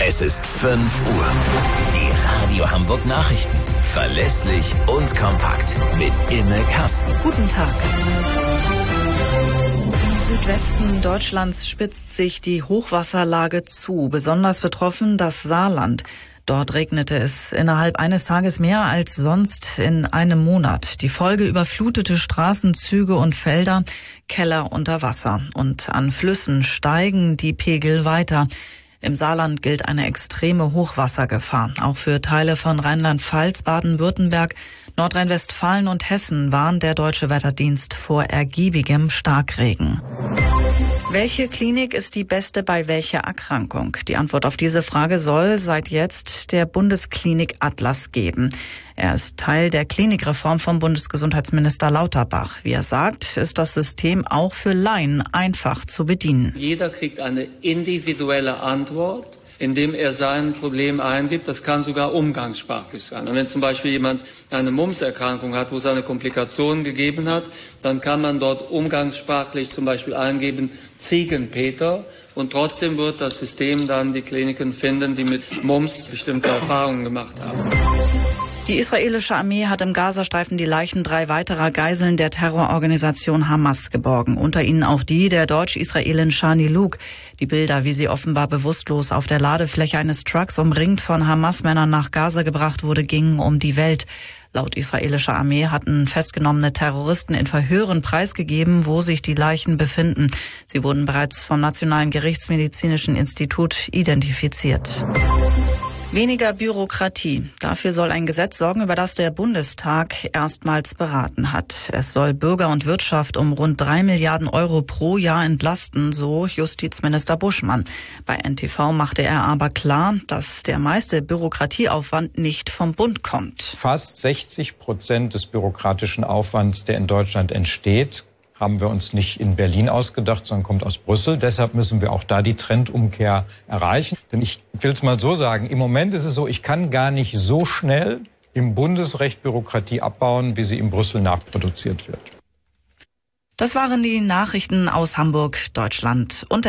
Es ist 5 Uhr. Die Radio Hamburg Nachrichten. Verlässlich und kompakt. Mit Imme Kasten. Guten Tag. Im Südwesten Deutschlands spitzt sich die Hochwasserlage zu. Besonders betroffen das Saarland. Dort regnete es innerhalb eines Tages mehr als sonst in einem Monat. Die Folge: überflutete Straßen, Züge und Felder, Keller unter Wasser. Und an Flüssen steigen die Pegel weiter. Im Saarland gilt eine extreme Hochwassergefahr. Auch für Teile von Rheinland-Pfalz, Baden-Württemberg, Nordrhein-Westfalen und Hessen warnt der Deutsche Wetterdienst vor ergiebigem Starkregen. Welche Klinik ist die beste bei welcher Erkrankung? Die Antwort auf diese Frage soll seit jetzt der Bundesklinik-Atlas geben. Er ist Teil der Klinikreform vom Bundesgesundheitsminister Lauterbach. Wie er sagt, ist das System auch für Laien einfach zu bedienen. Jeder kriegt eine individuelle Antwort, indem er sein Problem eingibt. Das kann sogar umgangssprachlich sein. Und wenn zum Beispiel jemand eine Mumps-Erkrankung hat, wo es eine Komplikation gegeben hat, dann kann man dort umgangssprachlich zum Beispiel eingeben Ziegenpeter, und trotzdem wird das System dann die Kliniken finden, die mit Mumps bestimmte Erfahrungen gemacht haben. Die israelische Armee hat im Gazastreifen die Leichen 3 weiterer Geiseln der Terrororganisation Hamas geborgen. Unter ihnen auch die der Deutsch-Israelin Shani Luke. Die Bilder, wie sie offenbar bewusstlos auf der Ladefläche eines Trucks umringt von Hamas-Männern nach Gaza gebracht wurde, gingen um die Welt. Laut israelischer Armee hatten festgenommene Terroristen in Verhören preisgegeben, wo sich die Leichen befinden. Sie wurden bereits vom Nationalen Gerichtsmedizinischen Institut identifiziert. Weniger Bürokratie. Dafür soll ein Gesetz sorgen, über das der Bundestag erstmals beraten hat. Es soll Bürger und Wirtschaft um rund 3 Milliarden Euro pro Jahr entlasten, so Justizminister Buschmann. Bei NTV machte er aber klar, dass der meiste Bürokratieaufwand nicht vom Bund kommt. Fast 60% des bürokratischen Aufwands, der in Deutschland entsteht, haben wir uns nicht in Berlin ausgedacht, sondern kommt aus Brüssel. Deshalb müssen wir auch da die Trendumkehr erreichen. Denn ich will es mal so sagen, im Moment ist es so, ich kann gar nicht so schnell im Bundesrecht Bürokratie abbauen, wie sie in Brüssel nachproduziert wird. Das waren die Nachrichten aus Hamburg, Deutschland und